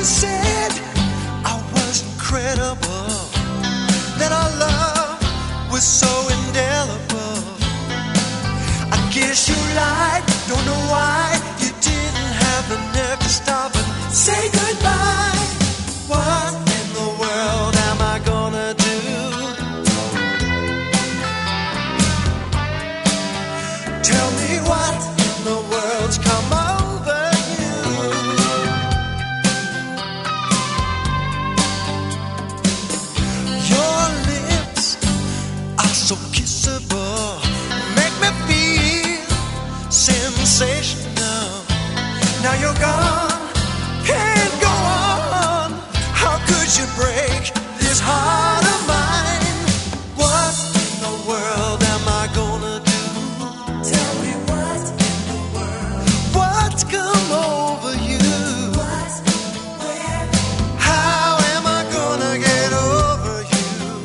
said I was incredible, that our love was so indelible. I guess you lied, don't know why you didn't have the nerve to stop and say goodbye. What in the world am I gonna do? Tell me what in the world's come over you. Your lips are so kissable, make me feel sensational. Now you're gone, can't go on. How could you break this heart of mine? What in the world am I gonna do? Tell me what in the world. What's come over you? What? Where? How am I gonna get over you?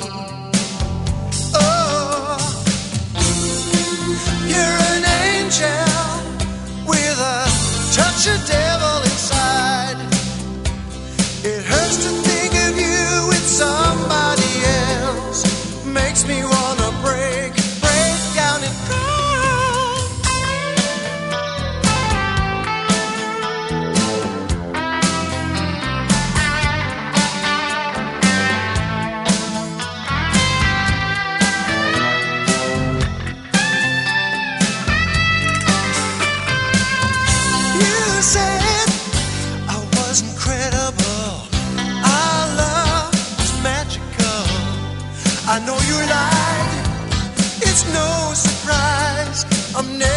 Oh, you're an angel with a touch of devil inside. It hurts to think of you with somebody else. Makes me wanna break down and cry. You said I was incredible, our love was magical. I know you lied, it's no surprise, I'm never